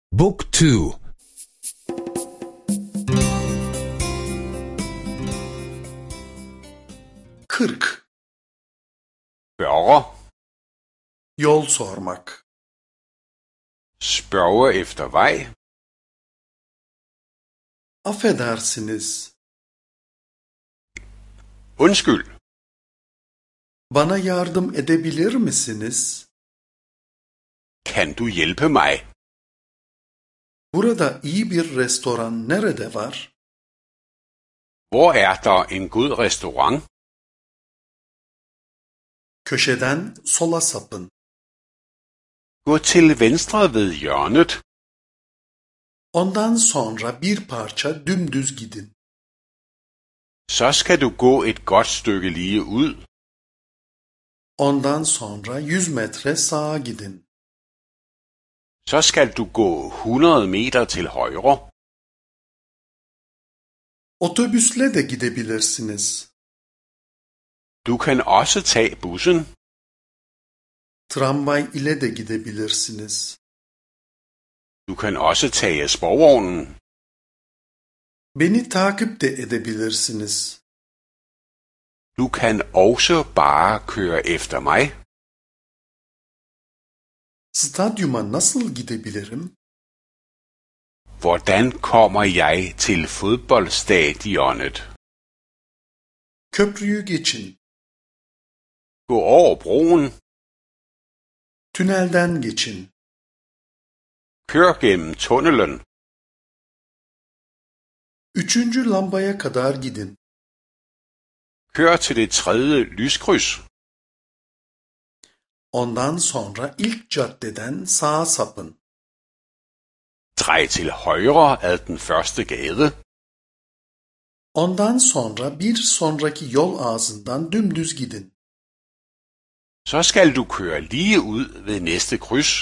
Book 2. 40. Spørger. Yol sormak. Spørge efter vej. Affedersiniz. Undskyld. Bana yardım edebilir misiniz? Kan du hjælpe mig? Burada iyi bir restoran nerede var? Hvor er der en god restaurant? Köşeden sola sapın. Gå til venstre ved hjørnet. Ondan sonra bir parça dümdüz gidin. Så skal du gå et godt stykke lige ud. Ondan sonra 100 metre sağa gidin. Så skal du gå 100 meter til højre. Otobüsle de gidebilirsiniz. Du kan også tage bussen. Tramvay ile de gidebilirsiniz. Du kan også tage sporvognen. Beni takip de edebilirsiniz. Du kan også bare køre efter mig. Stadyuma nasıl gidebilirim? Hvordan kommer jeg til fodboldstadionet? Köprüyü geçin. Gå over broen. Tünelden geçin. Kør gennem tunnelen. 3. lambaya kadar gidin. Kør til det 3. lyskryds. Ondan sonra ilk caddeden sağa sapın. Drej til højre ad den første gade. Ondan sonra bir sonraki yol ağzından dümdüz gidin. Så skal du køre lige ud ved næste kryds.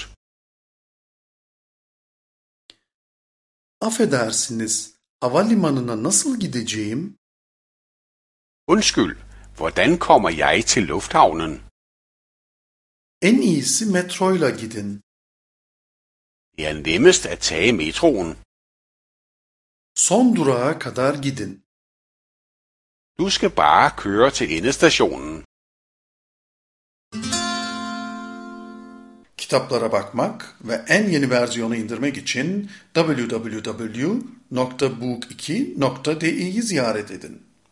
Affedersiniz, havalimanına nasıl gideceğim? Undskyld, hvordan kommer jeg til lufthavnen? En iyisi metroyla gidin. Det er nemmest at tage metroen. Son durağa kadar gidin. Du skal bare køre til endestationen. Kitaplara bakmak ve en yeni versiyonu indirmek için www.book2.de'yi ziyaret edin.